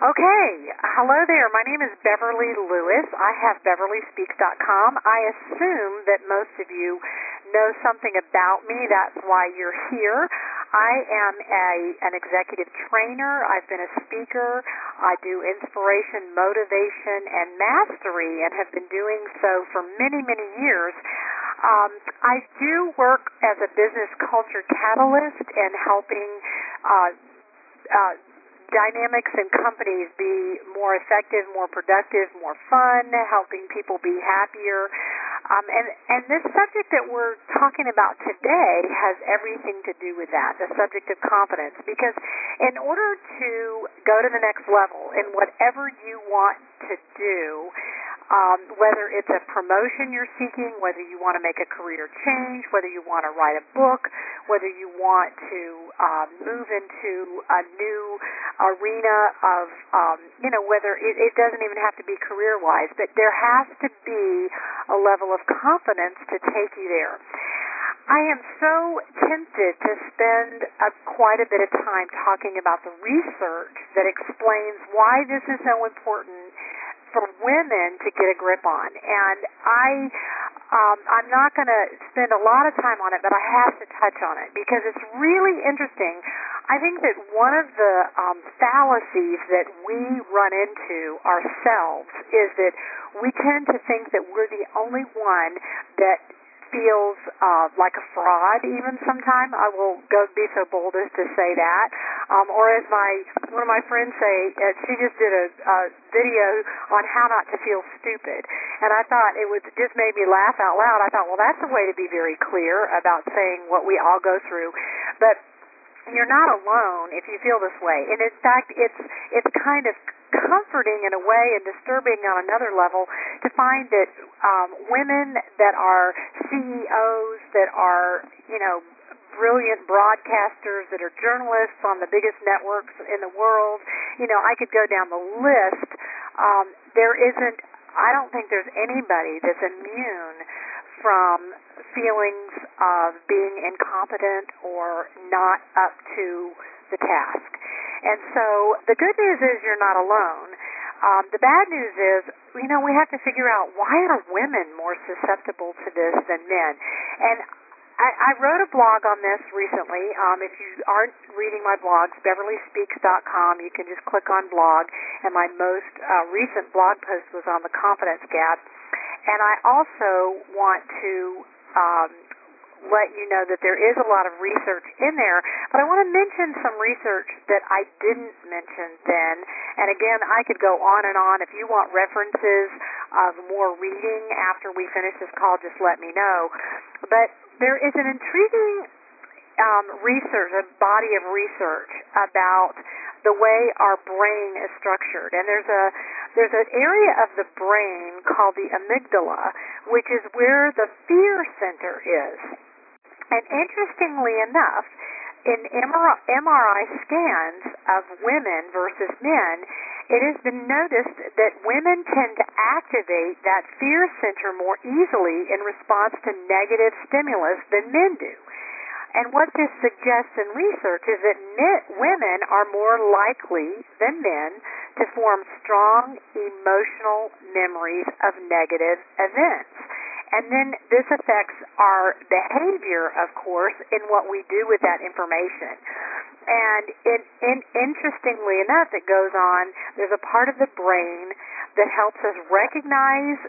Okay, hello there. My name is Beverly Lewis. I have BeverlySpeaks.com. I assume that most of you know something about me. That's why you're here. I am an executive trainer. I've been a speaker. I do inspiration, motivation, and mastery, and have been doing so for many, many years. I do work as a business culture catalyst and helping dynamics in companies be more effective, more productive, more fun, helping people be happier. And this subject that we're talking about today has everything to do with that, the subject of confidence. Because in order to go to the next level in whatever you want to do, whether it's a promotion you're seeking, whether you want to make a career change, whether you want to write a book, whether you want to move into a new arena of, whether it doesn't even have to be career-wise, but there has to be a level of confidence to take you there. I am so tempted to spend quite a bit of time talking about the research that explains why this is so important for women to get a grip on. And I'm not going to spend a lot of time on it, but I have to touch on it because it's really interesting. I think that one of the fallacies that we run into ourselves is that we tend to think that we're the only one that feels like a fraud even sometimes. I will be so bold as to say that. Or as one of my friends say, she just did a video on how not to feel stupid. And I thought just made me laugh out loud. I thought, well, that's a way to be very clear about saying what we all go through. But you're not alone if you feel this way. And in fact, it's kind of comforting in a way and disturbing on another level to find that women that are CEOs, that are, brilliant broadcasters, that are journalists on the biggest networks in the world, I could go down the list. I don't think there's anybody that's immune from feelings of being incompetent or not up to the task. And so the good news is you're not alone. The bad news is, we have to figure out why are women more susceptible to this than men. And I wrote a blog on this recently. If you aren't reading my blogs, BeverlySpeaks.com, you can just click on blog. And my most recent blog post was on the confidence gap. And I also want to let you know that there is a lot of research in there, but I want to mention some research that I didn't mention then. And again, I could go on and on. If you want references of more reading after we finish this call, just let me know. But there is an intriguing a body of research about the way our brain is structured. And there's an area of the brain called the amygdala, which is where the fear center is. And interestingly enough, in MRI scans of women versus men, it has been noticed that women tend to activate that fear center more easily in response to negative stimulus than men do. And what this suggests in research is that women are more likely than men to form strong emotional memories of negative events. And then this affects our behavior, of course, in what we do with that information. And interestingly enough, it goes on, there's a part of the brain that helps us recognize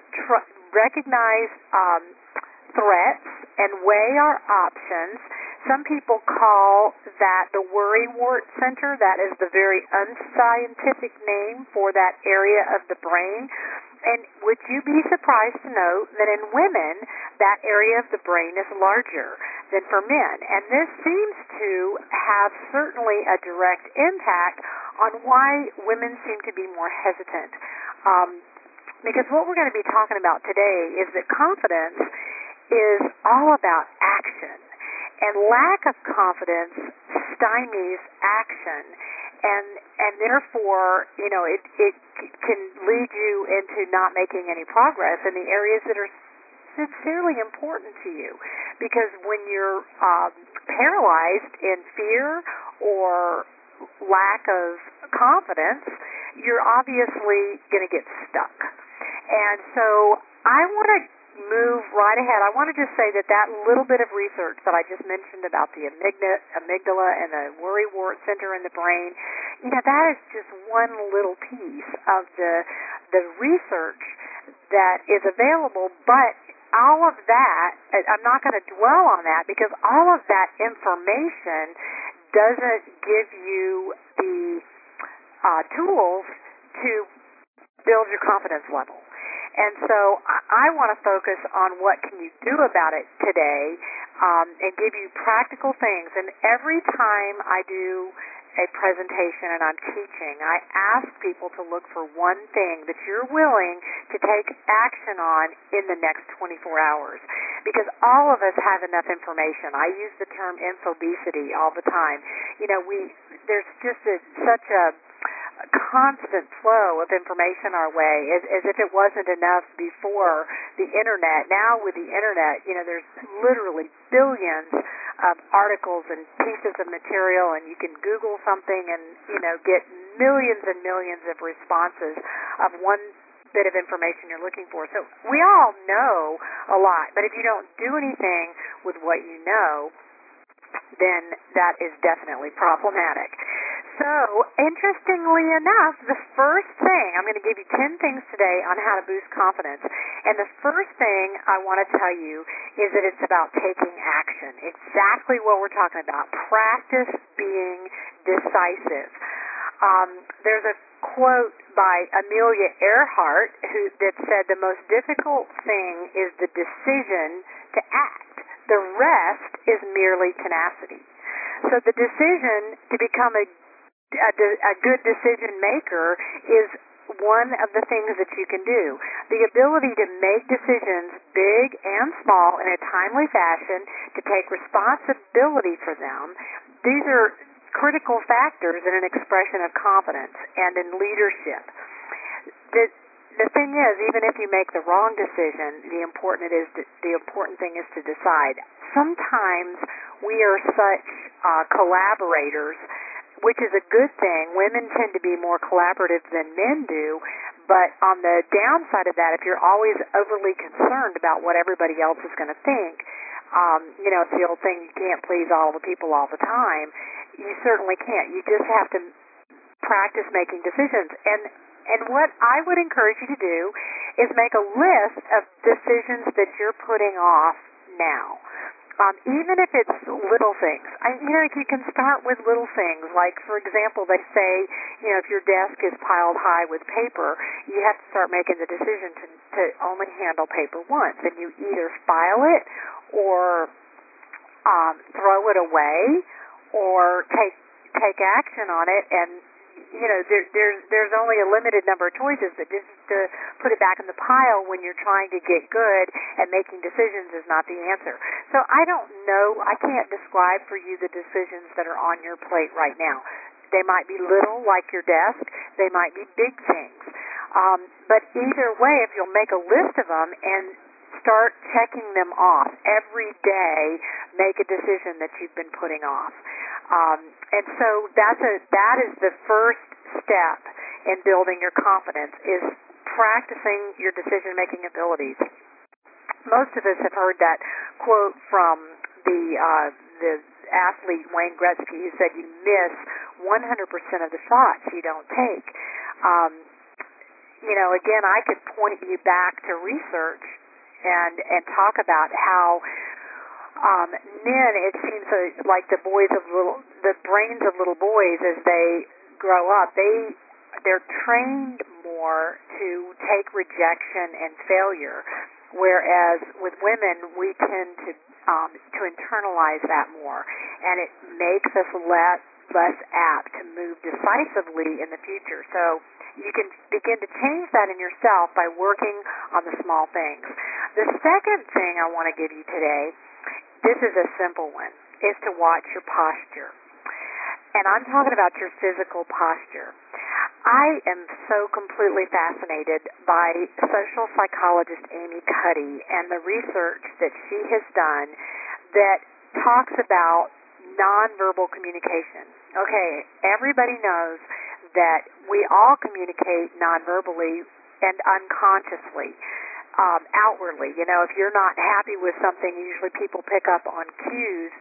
threats and weigh our options. Some people call that the worrywart center. That is the very unscientific name for that area of the brain. And would you be surprised to know that in women, that area of the brain is larger than for men? And this seems to have certainly a direct impact on why women seem to be more hesitant. Because what we're going to be talking about today is that confidence is all about action. And lack of confidence stymies action. And therefore, it can lead you into not making any progress in the areas that are sincerely important to you. Because when you're paralyzed in fear or lack of confidence, you're obviously going to get stuck. And so I want to move right ahead. I want to just say that little bit of research that I just mentioned about the amygdala and the worrywart center in the brain, that is just one little piece of the research that is available, but all of that, I'm not going to dwell on that because all of that information doesn't give you the tools to build your confidence level. And so I want to focus on what can you do about it today, and give you practical things. And every time I do a presentation and I'm teaching, I ask people to look for one thing that you're willing to take action on in the next 24 hours. Because all of us have enough information. I use the term infobesity all the time. There's just such a constant flow of information our way, as if it wasn't enough before the internet. Now with the internet, there's literally billions of articles and pieces of material, and you can Google something and get millions and millions of responses of one bit of information you're looking for. So we all know a lot, but if you don't do anything with what you know, then that is definitely problematic. So, interestingly enough, the first thing, I'm going to give you 10 things today on how to boost confidence. And the first thing I want to tell you is that it's about taking action. Exactly what we're talking about. Practice being decisive. There's a quote by Amelia Earhart that said the most difficult thing is the decision to act. The rest is merely tenacity. So the decision to become a good decision maker is one of the things that you can do. The ability to make decisions, big and small, in a timely fashion, to take responsibility for them, these are critical factors in an expression of confidence and in leadership. The thing is, even if you make the wrong decision, the important thing is to decide. Sometimes we are such collaborators, which is a good thing. Women tend to be more collaborative than men do, but on the downside of that, if you're always overly concerned about what everybody else is going to think, it's the old thing, you can't please all the people all the time. You certainly can't. You just have to practice making decisions. And what I would encourage you to do is make a list of decisions that you're putting off now. Even if it's little things. You can start with little things. Like, for example, they say, if your desk is piled high with paper, you have to start making the decision to only handle paper once. And you either file it or throw it away or take action on it. And there's only a limited number of choices, but just to put it back in the pile when you're trying to get good at making decisions is not the answer. So I don't know, I can't describe for you the decisions that are on your plate right now. They might be little, like your desk. They might be big things. But either way, if you'll make a list of them and start checking them off every day, make a decision that you've been putting off. And so that is the first step in building your confidence, is practicing your decision-making abilities. Most of us have heard that quote from the athlete Wayne Gretzky, who said you miss 100% of the shots you don't take. Again, I could point you back to research and talk about how men, it seems like the brains of little boys as they grow up, they're trained more to take rejection and failure, whereas with women we tend to internalize that more, and it makes us less apt to move decisively in the future. So you can begin to change that in yourself by working on the small things. The second thing I want to give you today, this is a simple one, is to watch your posture. And I'm talking about your physical posture. I am so completely fascinated by social psychologist Amy Cuddy and the research that she has done that talks about nonverbal communication. Okay, everybody knows that we all communicate nonverbally and unconsciously, outwardly. You know, if you're not happy with something, usually people pick up on cues,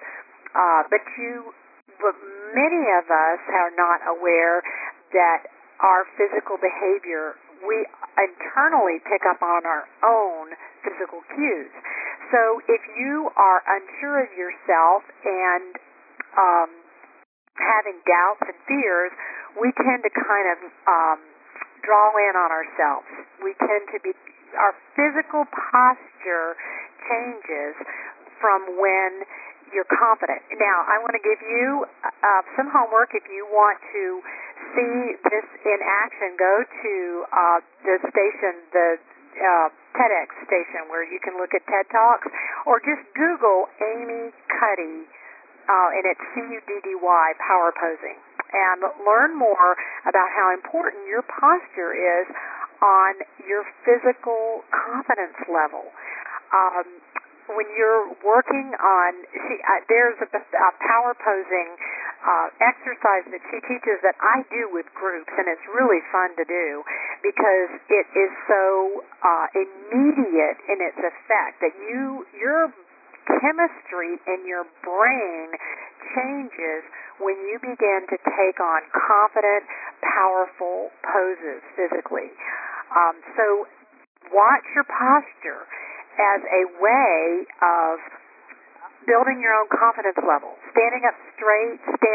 but many of us are not aware that our physical behavior, we internally pick up on our own physical cues. So if you are unsure of yourself and having doubts and fears, we tend to kind of draw in on ourselves. We tend to be, our physical posture changes from when you're confident. Now, I want to give you some homework. If you want to see this in action, go to the station, the TEDx station, where you can look at TED Talks, or just Google Amy Cuddy, and it's C-U-D-D-Y, power posing, and learn more about how important your posture is on your physical confidence level. When you're working on, there's a power posing exercise that she teaches that I do with groups, and it's really fun to do because it is so immediate in its effect that your chemistry in your brain changes when you begin to take on confident, powerful poses physically. So watch your posture as a way of building your own confidence level, standing up straight,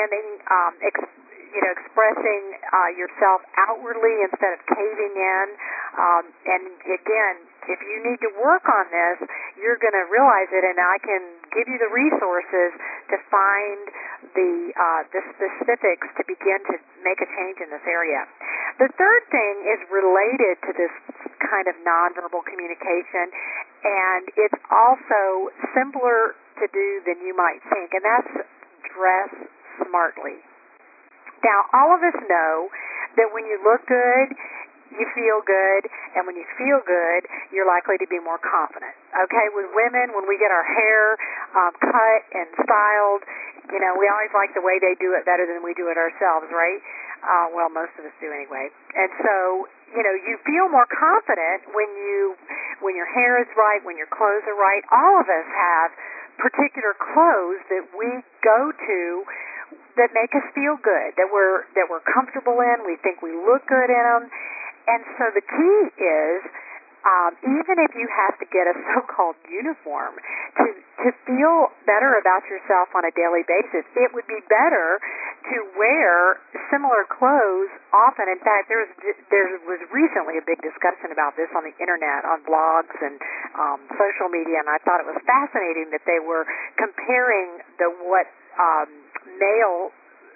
expressing yourself outwardly instead of caving in. And again, if you need to work on this, you're going to realize it, and I can give you the resources to find the specifics to begin to make a change in this area. The third thing is related to this kind of nonverbal communication, and it's also simpler to do than you might think, and that's dress smartly. Now, all of us know that when you look good, you feel good, and when you feel good, you're likely to be more confident. Okay, with women, when we get our hair cut and styled, you know, we always like the way they do it better than we do it ourselves, right? Well, most of us do anyway. And so, you know, you feel more confident when your hair is right, when your clothes are right. All of us have particular clothes that we go to that make us feel good, that we're comfortable in. We think we look good in them. And so the key is, even if you have to get a so-called uniform to feel better about yourself on a daily basis, it would be better to wear similar clothes often. In fact, there was recently a big discussion about this on the internet, on blogs and social media, and I thought it was fascinating that they were comparing what male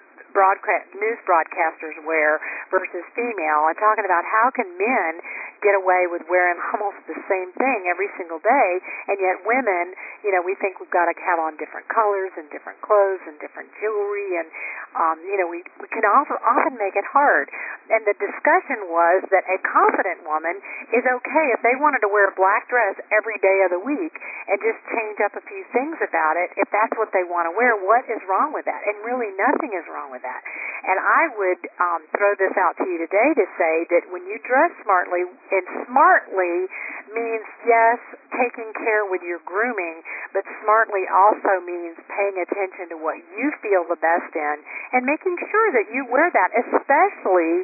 news broadcasters wear versus female, and talking about how can men get away with wearing almost the same thing every single day, and yet women, you know, we think we've got to have on different colors and different clothes and different jewelry, and you know, we can often make it hard. And the discussion was that a confident woman is okay if they wanted to wear a black dress every day of the week and just change up a few things about it. If that's what they want to wear, what is wrong with that? And really nothing is wrong with that. And I would throw this out to you today to say that when you dress smartly, and smartly means, yes, taking care with your grooming, but smartly also means paying attention to what you feel the best in and making sure that you wear that, especially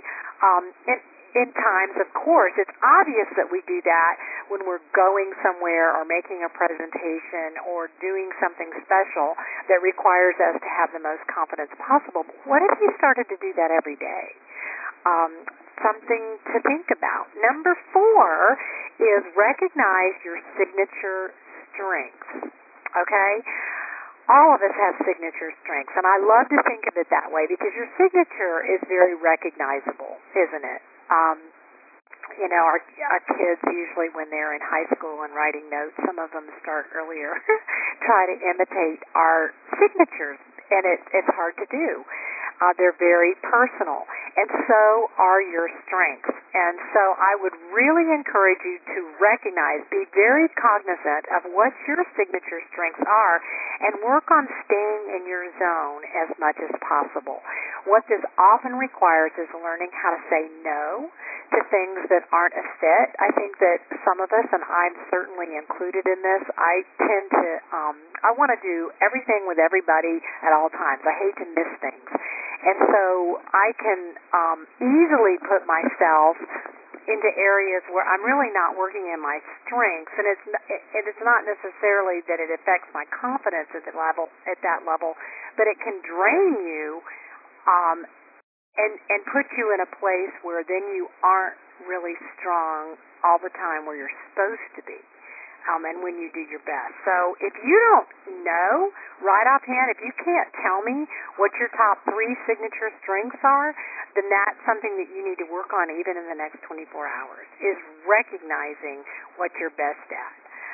in times, of course, it's obvious that we do that when we're going somewhere or making a presentation or doing something special that requires us to have the most confidence possible. But what if you started to do that every day? Something to think about. Number 4 is recognize your signature strengths. Okay? All of us have signature strengths, and I love to think of it that way because your signature is very recognizable, isn't it? You know, our kids usually when they're in high school and writing notes, some of them start earlier, try to imitate our signatures, and it's hard to do. They're very personal. and so are your strengths. And so I would really encourage you to recognize, be very cognizant of what your signature strengths are, and work on staying in your zone as much as possible. What this often requires is learning how to say no to things that aren't a fit. I think that some of us, and I'm certainly included in this, I tend to, I want to do everything with everybody at all times. I hate to miss things. And so I can easily put myself into areas where I'm really not working in my strengths, and it's not necessarily that it affects my confidence at that level, but it can drain you and put you in a place where then you aren't really strong all the time where you're supposed to be. And when you do your best. So if you don't know right offhand, if you can't tell me what your top 3 signature strengths are, then that's something that you need to work on even in the next 24 hours, is recognizing what you're best at.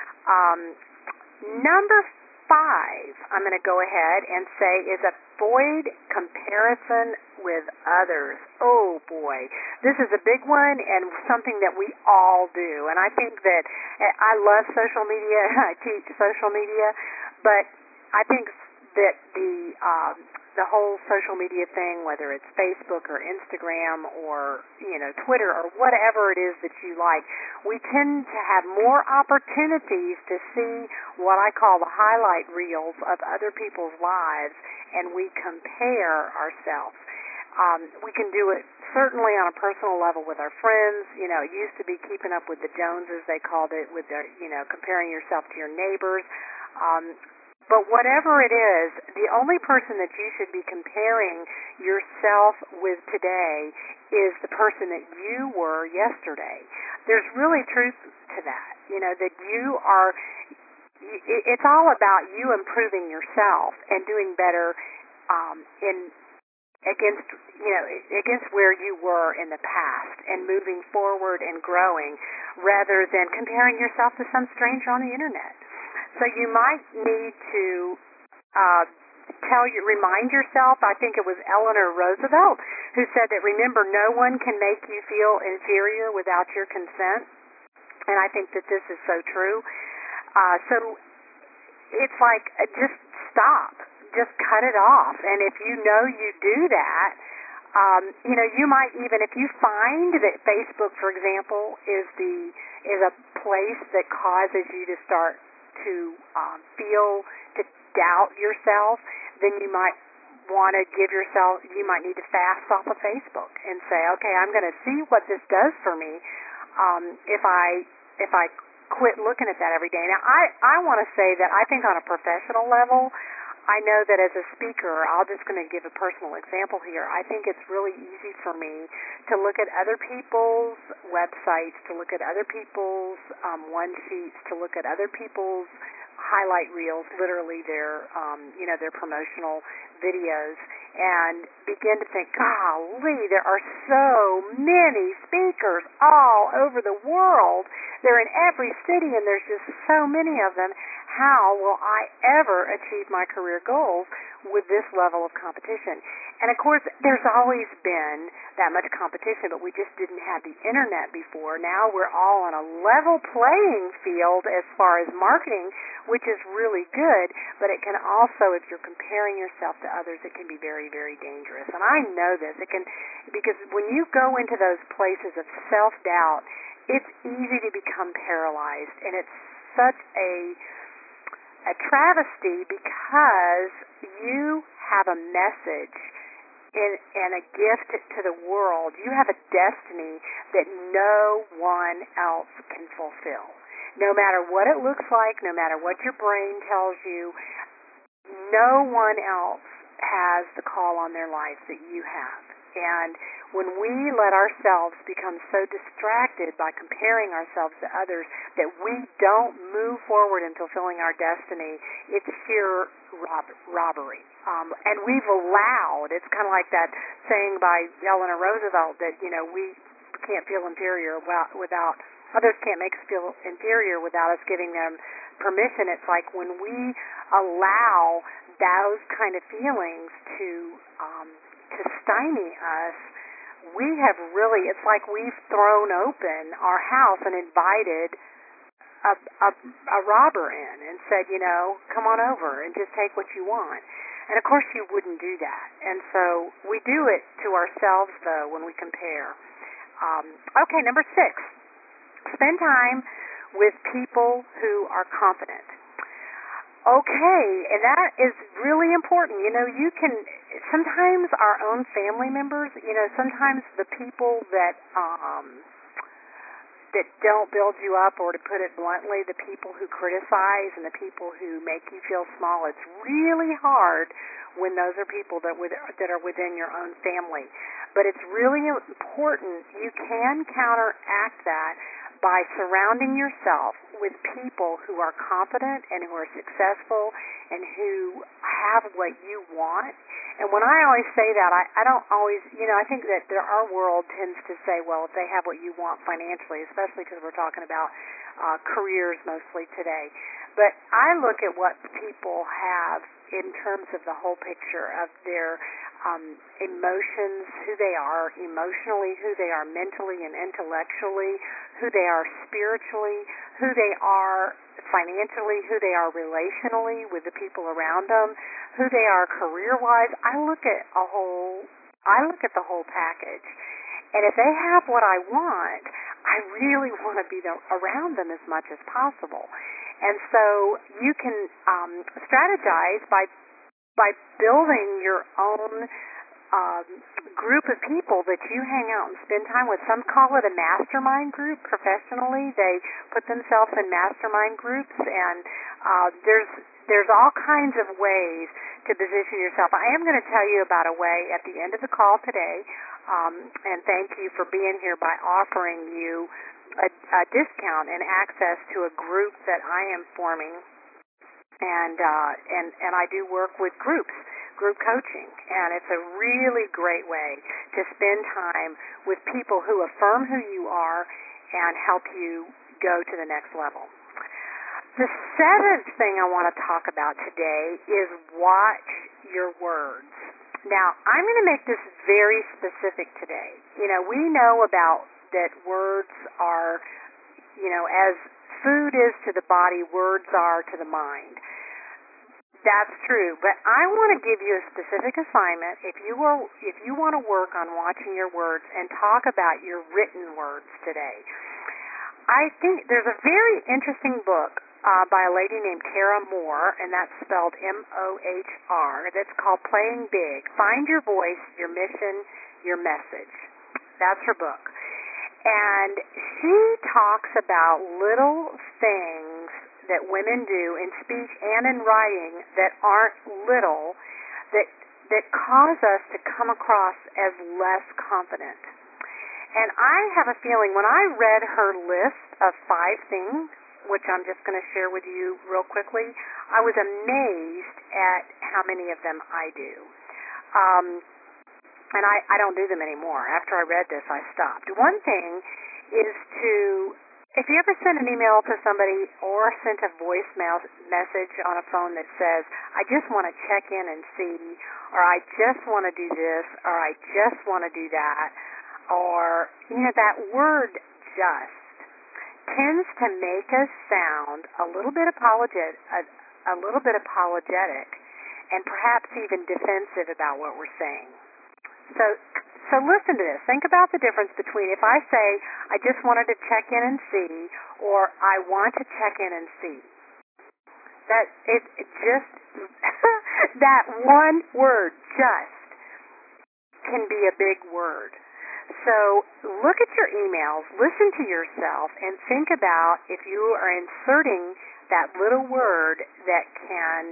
Number 5, I'm going to go ahead and say, is avoid comparison with others. Oh boy, this is a big one and something that we all do. And I think that I love social media. I teach social media, but I think that the whole social media thing, whether it's Facebook or Instagram or Twitter or whatever it is that you like, we tend to have more opportunities to see what I call the highlight reels of other people's lives, and we compare ourselves. We can do it certainly on a personal level with our friends. It used to be keeping up with the Joneses, they called it, with their, comparing yourself to your neighbors. But whatever it is, the only person that you should be comparing yourself with today is the person that you were yesterday. There's really truth to that, that you are, it's all about you improving yourself and doing better against where you were in the past and moving forward and growing, rather than comparing yourself to some stranger on the internet. So you might need to remind yourself, I think it was Eleanor Roosevelt who said that, remember, no one can make you feel inferior without your consent. And I think that this is so true. So it's like, just stop. Just cut it off. And if you know you do that, you might even, if you find that Facebook, for example, is a place that causes you to start to doubt yourself, then you might want to you might need to fast off of Facebook and say, okay, I'm going to see what this does for me if I quit looking at that every day. Now, I want to say that I think on a professional level, I know that as a speaker, I'm just going to give a personal example here. I think it's really easy for me to look at other people's websites, to look at other people's one sheets, to look at other people's highlight reels, literally their promotional videos, and begin to think, golly, there are so many speakers all over the world. They're in every city, and there's just so many of them. How will I ever achieve my career goals with this level of competition? And of course, there's always been that much competition, but we just didn't have the internet before. Now we're all on a level playing field as far as marketing, which is really good, but it can also, if you're comparing yourself to others, it can be very, very dangerous. And I know this. Because when you go into those places of self-doubt, it's easy to become paralyzed, and it's such a travesty, because you have a message and a gift to the world. You have a destiny that no one else can fulfill. No matter what it looks like, no matter what your brain tells you, no one else has the call on their life that you have. And when we let ourselves become so distracted by comparing ourselves to others that we don't move forward in fulfilling our destiny, it's sheer robbery. And we've allowed, it's kind of like that saying by Eleanor Roosevelt that, we can't feel inferior without, others can't make us feel inferior without us giving them permission. It's like when we allow those kind of feelings to stymie us, we have really, it's like we've thrown open our house and invited a robber in and said, come on over and just take what you want. And of course you wouldn't do that. And so we do it to ourselves, though, when we compare. Okay, number 6, spend time with people who are confident. Okay, and that is really important. You can, sometimes our own family members, sometimes the people that don't build you up, or to put it bluntly, the people who criticize and the people who make you feel small, it's really hard when those are people that are within your own family. But it's really important. You can counteract that by surrounding yourself with people who are confident and who are successful and who have what you want. And when I always say that, I don't always, I think that our world tends to say, well, if they have what you want financially, especially because we're talking about careers mostly today. But I look at what people have in terms of the whole picture of their emotions, who they are emotionally, who they are mentally and intellectually, who they are spiritually, who they are financially, who they are relationally with the people around them, who they are career-wise. I look at the whole package. And if they have what I want, I really want to be around them as much as possible. And so you can strategize by building your own group of people that you hang out and spend time with. Some call it a mastermind group professionally. They put themselves in mastermind groups, and there's all kinds of ways to position yourself. I am going to tell you about a way at the end of the call today, and thank you for being here by offering you a discount and access to a group that I am forming, and I do work with group coaching, and it's a really great way to spend time with people who affirm who you are and help you go to the next level. The 7th thing I want to talk about today is watch your words. Now, I'm going to make this very specific today. We know about that words are, as food is to the body, words are to the mind. That's true, but I want to give you a specific assignment. If you want to work on watching your words and talk about your written words today, I think there's a very interesting book by a lady named Tara Mohr, and that's spelled Mohr, that's called Playing Big. Find Your Voice, Your Mission, Your Message. That's her book. And she talks about little things that women do in speech and in writing that aren't little, that cause us to come across as less confident. And I have a feeling when I read her list of 5 things, which I'm just going to share with you real quickly, I was amazed at how many of them I do. And I don't do them anymore. After I read this, I stopped. One thing is if you ever sent an email to somebody or sent a voicemail message on a phone that says, I just want to check in and see, or I just want to do this, or I just want to do that, or, that word just tends to make us sound a little bit apologetic, and perhaps even defensive about what we're saying. So listen to this. Think about the difference between if I say, I just wanted to check in and see, or I want to check in and see. That it just that one word, just, can be a big word. So look at your emails, listen to yourself, and think about if you are inserting that little word that can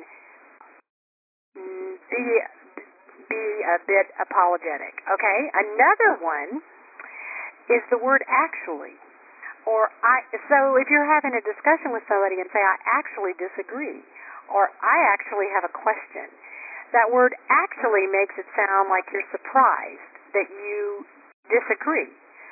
be a bit apologetic. Okay? Another one is the word actually. So if you're having a discussion with somebody and say, I actually disagree, or I actually have a question, that word actually makes it sound like you're surprised that you disagree.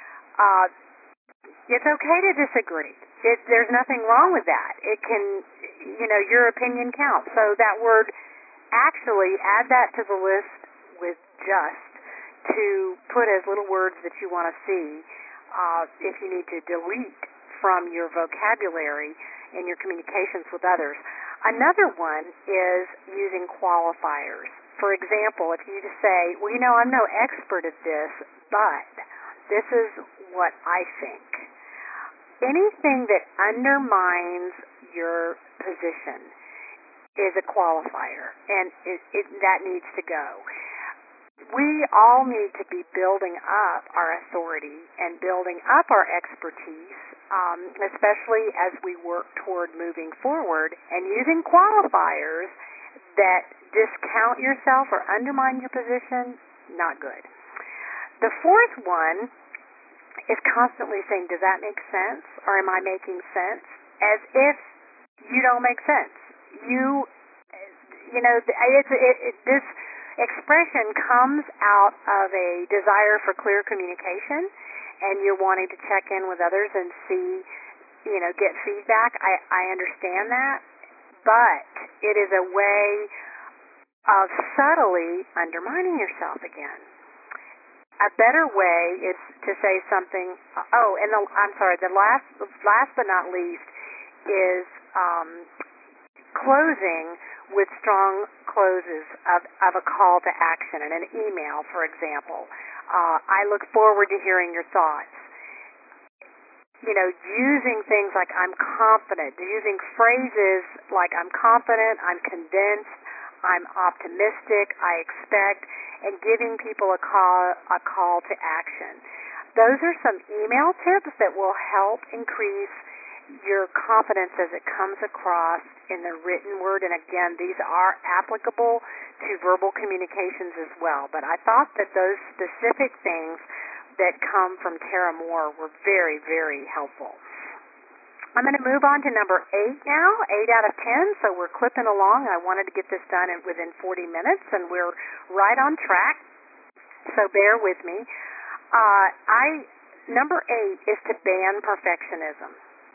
It's okay to disagree. There's nothing wrong with that. It can, your opinion counts. So that word actually, add that to the list with just. to put as little words that you want to see. If you need to delete from your vocabulary in your communications with others. Another one is using qualifiers. For example, if you just say, well, I'm no expert at this, but this is what I think. Anything that undermines your position is a qualifier, and that needs to go. We all need to be building up our authority and building up our expertise, especially as we work toward moving forward, and using qualifiers that discount yourself or undermine your position, not good. The fourth one is constantly saying, does that make sense? Or am I making sense? As if you don't make sense. This expression comes out of a desire for clear communication, and you're wanting to check in with others and see, get feedback. I understand that, but it is a way of subtly undermining yourself again. A better way is to say something. The last but not least is closing with strong closes of a call to action in an email, for example. I look forward to hearing your thoughts. Using things like I'm confident, using phrases like I'm confident, I'm convinced, I'm optimistic, I expect, and giving people a call to action. Those are some email tips that will help increase your confidence as it comes across in the written word. And again, these are applicable to verbal communications as well. But I thought that those specific things that come from Tara Moore were very, very helpful. I'm going to move on to number 8 now, 8 out of 10, so we're clipping along. I wanted to get this done within 40 minutes, and we're right on track, so bear with me. Number 8 is to ban perfectionism.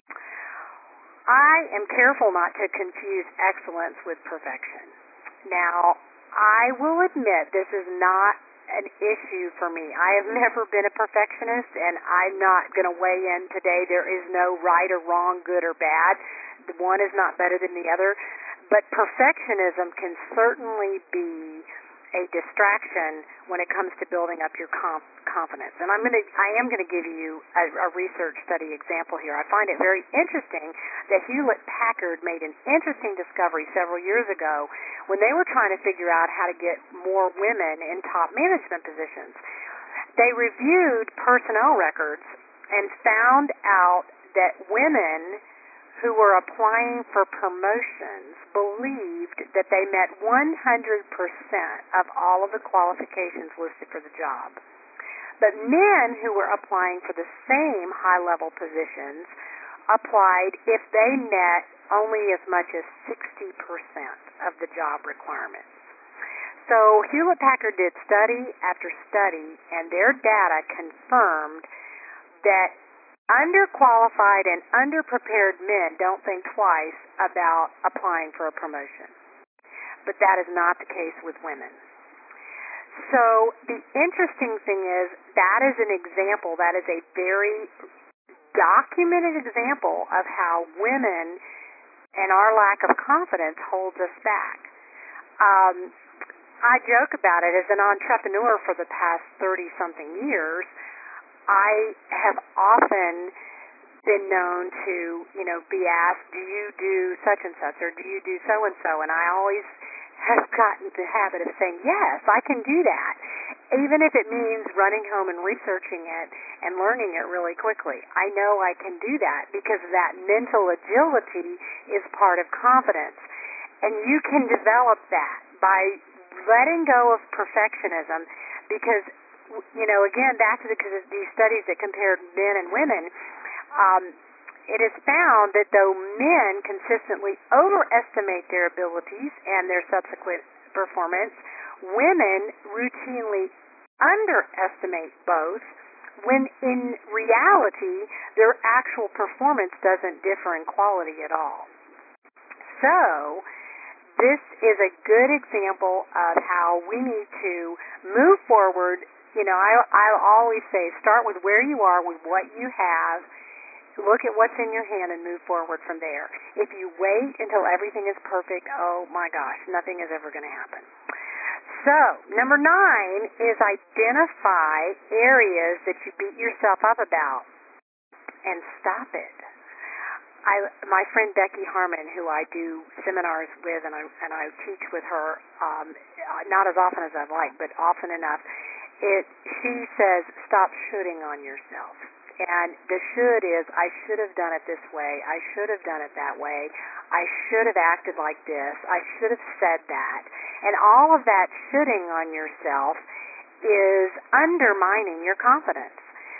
I am careful not to confuse excellence with perfection. Now, I will admit this is not an issue for me. I have never been a perfectionist, and I'm not going to weigh in today. There is no right or wrong, good or bad. The one is not better than the other. But perfectionism can certainly be a distraction when it comes to building up your confidence. And I am going to give you a research study example here. I find it very interesting that Hewlett-Packard made an interesting discovery several years ago when they were trying to figure out how to get more women in top management positions. They reviewed personnel records and found out that women who were applying for promotions believed that they met 100% of all of the qualifications listed for the job. But men who were applying for the same high-level positions applied if they met only as much as 60% of the job requirements. So Hewlett-Packard did study after study, and their data confirmed that underqualified and underprepared men don't think twice about applying for a promotion. But that is not the case with women. So the interesting thing is that is an example, that is a very documented example of how women and our lack of confidence holds us back. I joke about it as an entrepreneur for the past 30-something years. I have often been known to, be asked, do you do such and such, or do you do so and so? And I always have gotten the habit of saying, yes, I can do that, even if it means running home and researching it and learning it really quickly. I know I can do that because that mental agility is part of confidence. And you can develop that by letting go of perfectionism because again, back to these studies that compared men and women, it is found that though men consistently overestimate their abilities and their subsequent performance, women routinely underestimate both, when in reality, their actual performance doesn't differ in quality at all. So, this is a good example of how we need to move forward I'll always say start with where you are, with what you have. Look at what's in your hand and move forward from there. If you wait until everything is perfect, oh my gosh, nothing is ever going to happen. So, number 9 is identify areas that you beat yourself up about and stop it. My friend Becky Harmon, who I do seminars with and I teach with her, not as often as I'd like, but often enough, she says, stop shooting on yourself. And the should is, I should have done it this way. I should have done it that way. I should have acted like this. I should have said that. And all of that shoulding on yourself is undermining your confidence.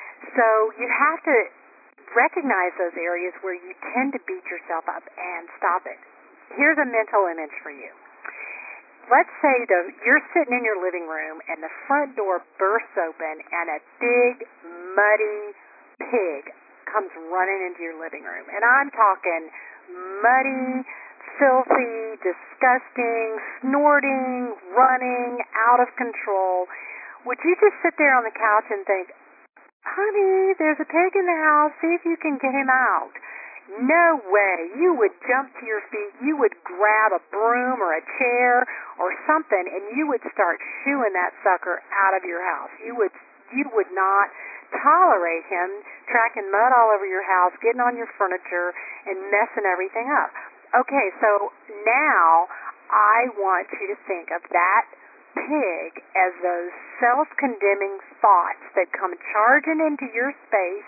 So you have to recognize those areas where you tend to beat yourself up and stop it. Here's a mental image for you. Let's say you're sitting in your living room and the front door bursts open and a big, muddy pig comes running into your living room. And I'm talking muddy, filthy, disgusting, snorting, running, out of control. Would you just sit there on the couch and think, honey, there's a pig in the house, see if you can get him out? No way. You would jump to your feet, you would grab a broom or a chair or something, and you would start shooing that sucker out of your house. You would not tolerate him tracking mud all over your house, getting on your furniture, and messing everything up. Okay, so now I want you to think of that pig as those self-condemning thoughts that come charging into your space,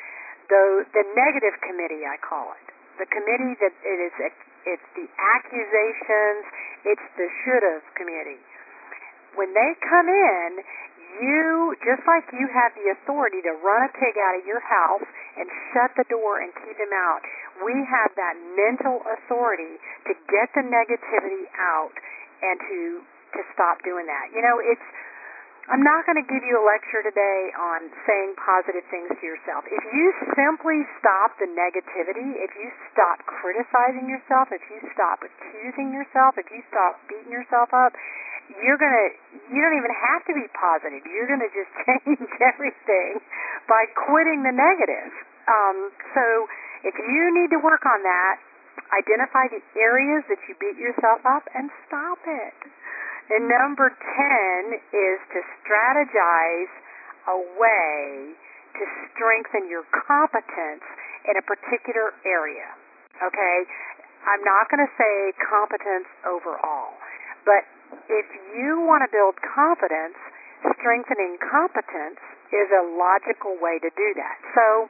the negative committee, I call it. The committee that it's the accusations, it's the should-have committee. When they come in, you, just like you have the authority to run a pig out of your house and shut the door and keep him out, we have that mental authority to get the negativity out and to stop doing that. I'm not going to give you a lecture today on saying positive things to yourself. If you simply stop the negativity, if you stop criticizing yourself, if you stop accusing yourself, if you stop beating yourself up, you don't even have to be positive. You're going to just change everything by quitting the negative. So if you need to work on that, identify the areas that you beat yourself up and stop it. And number 10 is to strategize a way to strengthen your competence in a particular area. Okay? I'm not going to say competence overall, but if you want to build confidence, strengthening competence is a logical way to do that. So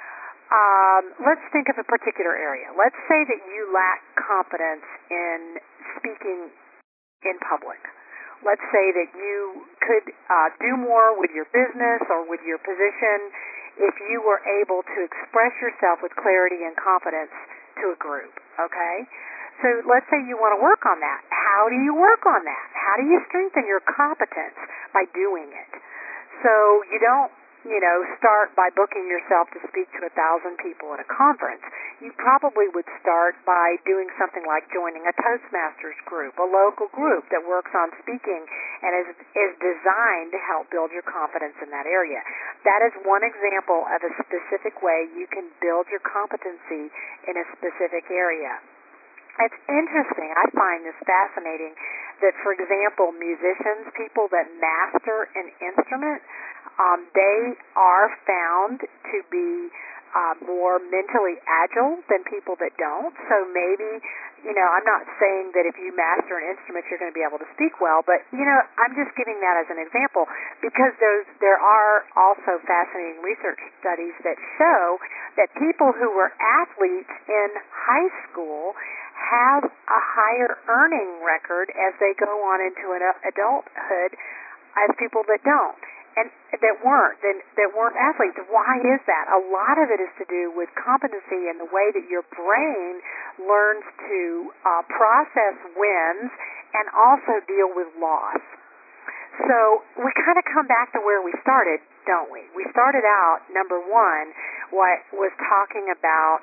let's think of a particular area. Let's say that you lack confidence in speaking in public. Let's say that you could do more with your business or with your position if you were able to express yourself with clarity and confidence to a group, okay? So let's say you want to work on that. How do you work on that? How do you strengthen your competence? By doing it. So you don't, start by booking yourself to speak to 1,000 people at a conference. You probably would start by doing something like joining a Toastmasters group, a local group that works on speaking and is designed to help build your confidence in that area. That is one example of a specific way you can build your competency in a specific area. It's interesting. I find this fascinating that, for example, musicians, people that master an instrument, they are found to be more mentally agile than people that don't. So maybe, I'm not saying that if you master an instrument you're going to be able to speak well, but, I'm just giving that as an example because there are also fascinating research studies that show that people who were athletes in high school have a higher earning record as they go on into adulthood as people that don't. And that weren't athletes. Why is that? A lot of it is to do with competency and the way that your brain learns to process wins and also deal with loss. So we kind of come back to where we started, don't we? We started out, number 1, what was talking about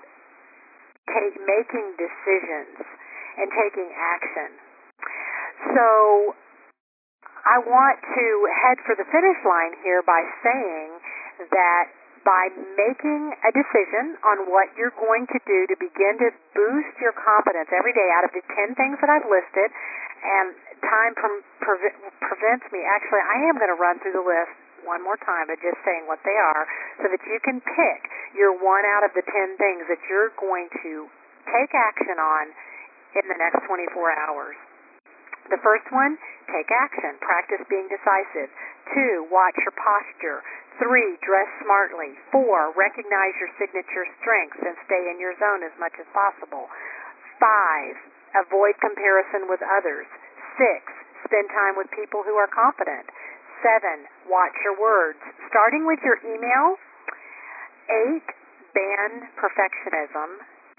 making decisions and taking action. So I want to head for the finish line here by saying that by making a decision on what you're going to do to begin to boost your confidence every day out of the 10 things that I've listed, and time prevents me. Actually, I am going to run through the list one more time by just saying what they are so that you can pick your one out of the 10 things that you're going to take action on in the next 24 hours. The first one, take action. Practice being decisive. 2, watch your posture. 3, dress smartly. 4, recognize your signature strengths and stay in your zone as much as possible. 5, avoid comparison with others. 6, spend time with people who are confident. 7, watch your words. Starting with your email. 8, ban perfectionism.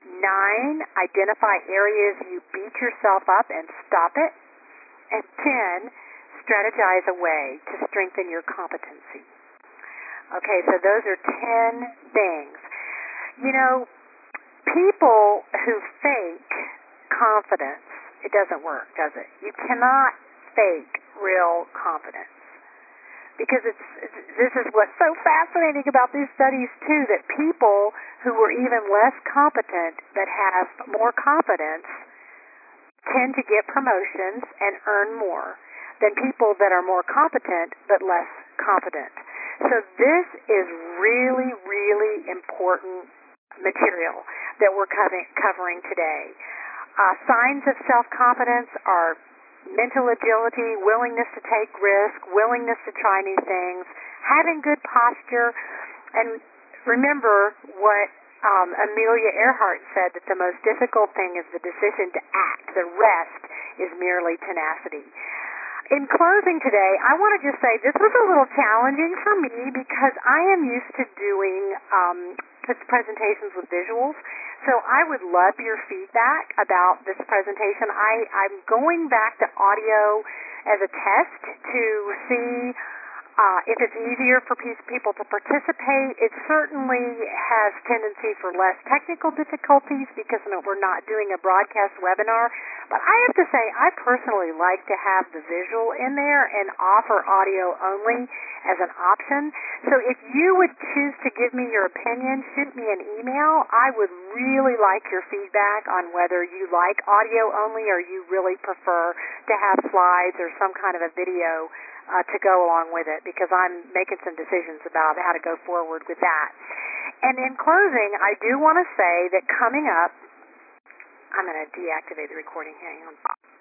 9, identify areas you beat yourself up and stop it. And 10, strategize a way to strengthen your competency. Okay, so those are 10 things. You know, people who fake confidence, it doesn't work, does it? You cannot fake real confidence. Because this is what's so fascinating about these studies, too, that people who are even less competent that have more confidence tend to get promotions and earn more than people that are more competent but less confident. So this is really, really important material that we're covering today. Signs of self-confidence are mental agility, willingness to take risk, willingness to try new things, having good posture, and remember what Amelia Earhart said, that the most difficult thing is the decision to act. The rest is merely tenacity. In closing today, I want to just say this was a little challenging for me because I am used to doing presentations with visuals. So I would love your feedback about this presentation. I'm going back to audio as a test to see if it's easier for people to participate. It certainly has tendency for less technical difficulties because we're not doing a broadcast webinar. But I have to say, I personally like to have the visual in there and offer audio only as an option. So if you would choose to give me your opinion, shoot me an email. I would really like your feedback on whether you like audio only or you really prefer to have slides or some kind of a video to go along with it, because I'm making some decisions about how to go forward with that. And in closing, I do want to say that coming up, I'm going to deactivate the recording. Hang on.